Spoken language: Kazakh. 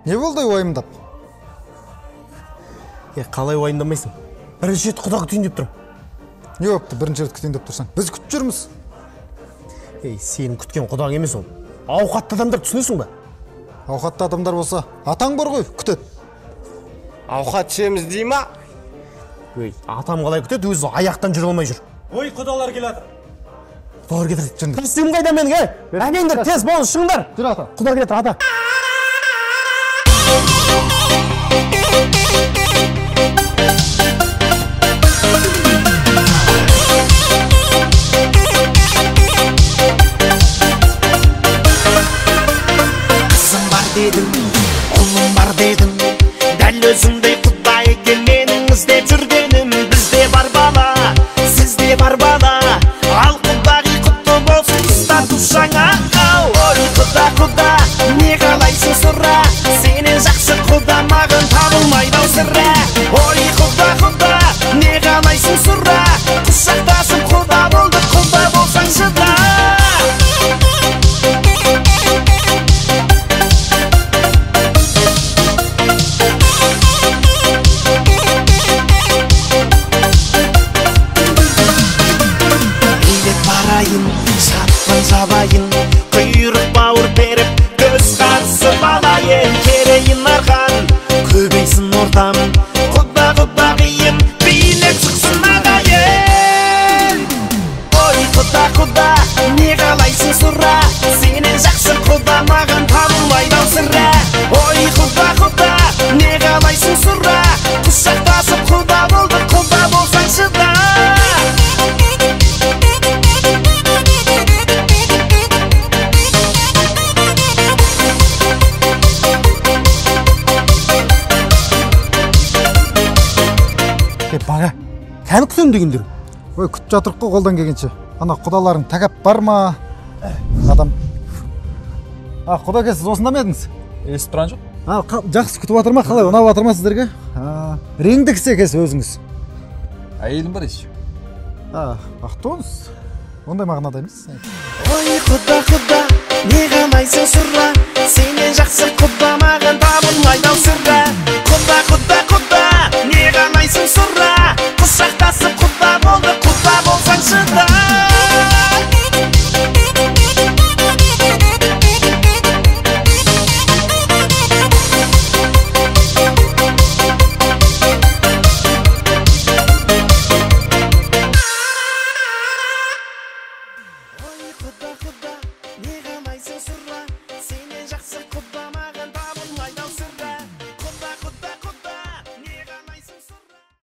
Не болды уайымдап? Қалай уайымдамайсың? Бірінші рет құда күтейін деп тұрмын. Не болыпты бірінші рет күтейін деп тұрсаң? Біз күтіп жүрміз. Сенің күткен құдаң емес ол. Ауқатты адамдар, түсінесің ба? Ауқатты адамдар болса, атаң бар ғой, күтеді. Ауқат ішеміз дей ма? Атам қалай күтеді, өзі аяқтан жүре алмай жүр. Ой, құдалар келатыр. Құдалар кетір. Костюм қайда менің, әнеңдер, тез болыңыз, шығыңдар. Жүр ата. Құдалар кетір, ата. Dedim, oğlum var dedim. Dәл өзіңдей құдай екен менің іздеп жүргенім. Бізде бар бала, сізде бар бала. Ал құдағи құтты болсын статус жаңа. Ой құда құда, не қалайсың сұра? Сенен жақсы құда маған табылмайды ау сірә. Ой құда құда, не қалайсың сұра? Құшақтасып құда болдық, құда болсаң шыда. Шапқан жабайын, құйрық бауыр беріп, көз қарысып алайын. Керейін арқан, көбейсін ортам, құда құдағиым, билеп шықсын ағайын. Ой құда құда, не қалайсың сұра? Сенен жақсы құда маған табылмайды ау сірә. Ой құда құда, не қалайсың сұра? Құшақтасып құда болдық, құда болсаң шыда. Бага, кәні күтем дегендер? Ой, күтіп жатырық қой қолдан келгенше. Ана құдаларың тәкап бар ма? Адам. Құда келсіз осында ма едіңіз? Естіп тұрған жоқ? Жақсы күтіп жатыр ма? Қалай, ұнап жатыр ма сіздерге? Реңді кісі екенсіз өзіңіз. Әйелім бар еш. Ақтоңыз. Ондай мағынада емес. Ой құда құда, не